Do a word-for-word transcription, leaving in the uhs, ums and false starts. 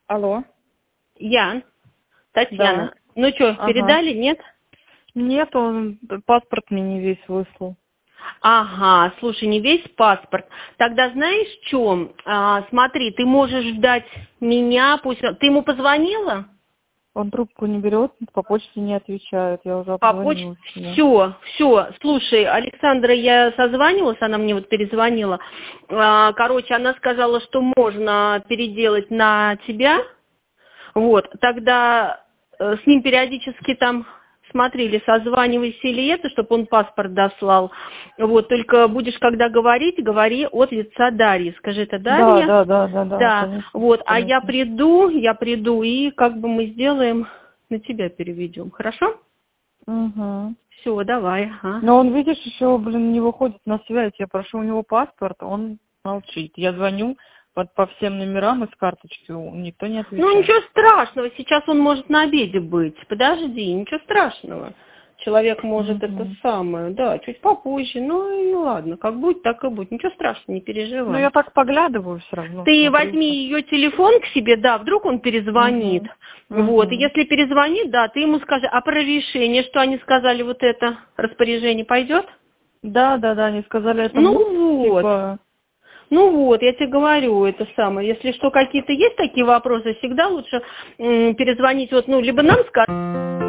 Алло. Ян, Татьяна. Да. Ну что, Ага. передали, нет? Нет, он паспорт мне не весь выслал. Ага, слушай, не весь паспорт. Тогда знаешь, в чем? А, смотри, ты можешь ждать меня, пусть... Ты ему позвонила? Он трубку не берет, по почте не отвечает. Я уже По почте? обзвонилась ему. Все, все. Слушай, Александра, я созванивалась, она мне вот перезвонила. А, короче, она сказала, что можно переделать на тебя. Вот, тогда э, с ним периодически там смотрели, созванивайся или это, чтобы он паспорт дослал. Вот, только будешь, когда говорить, говори от лица Дарьи. Скажи, это Да, Дарья? да, да, да, да, Да, конечно. вот, а Конечно. я приду, я приду, и как бы мы сделаем, на тебя переведем, хорошо? Угу. Все, давай, ага. Но он, видишь, еще, блин, не выходит на связь. Я прошу у него паспорт, он молчит. Я звоню под, по всем номерам из карточки, никто не отвечает. Ну, ничего страшного, сейчас он может на обеде быть. Подожди, ничего страшного. Человек может Угу. это самое, да, чуть попозже. Ну и ладно, как будет, так и будет. Ничего страшного, не Ну, переживай. я так поглядываю все равно. Ты Смотрю, возьми ее телефон к себе, да, вдруг он перезвонит. Угу. Вот, и Угу. если перезвонит, да, ты ему скажи, а про решение, что они сказали, вот это распоряжение пойдет? Да, да, да, они сказали, это муж, Ну вот. типа... Ну вот, я тебе говорю, это самое. Если что, какие-то есть такие вопросы, всегда лучше м, перезвонить, вот, ну, либо нам сказать.